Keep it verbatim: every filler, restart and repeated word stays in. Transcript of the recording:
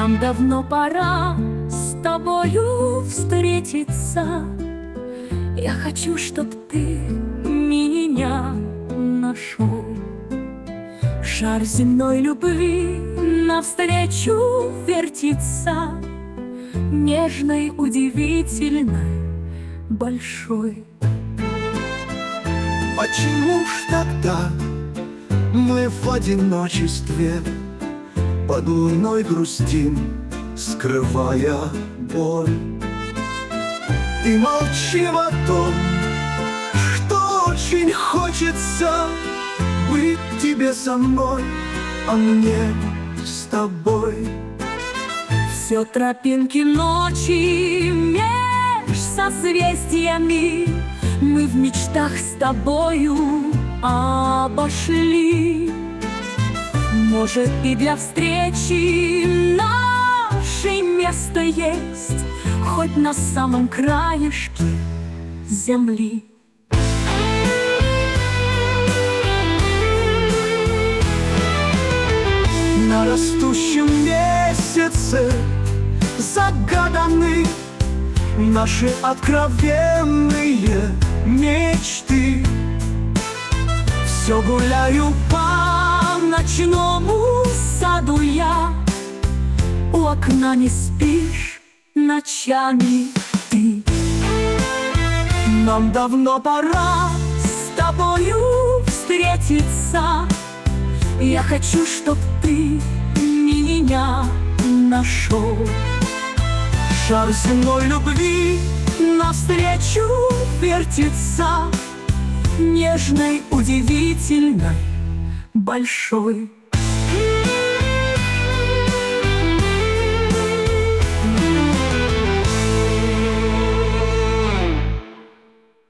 Нам давно пора с тобою встретиться. Я хочу, чтоб ты меня нашел. Шар земной любви навстречу вертится, нежной, удивительной, большой. Почему ж тогда мы в одиночестве под луной грустим, скрывая боль, и молчим о том, что очень хочется быть тебе со мной, а мне с тобой? Все тропинки ночи меж созвездиями мы в мечтах с тобою обошли. Может, и для встречи нашей место есть, хоть на самом краешке земли. На растущем месяце загаданы наши откровенные мечты. Все гуляю по ночному саду я, у окна не спишь ночами ты. Нам давно пора с тобою встретиться. Я хочу, чтоб ты меня нашел. Шар земной любви навстречу вертится, нежной, удивительной, большой.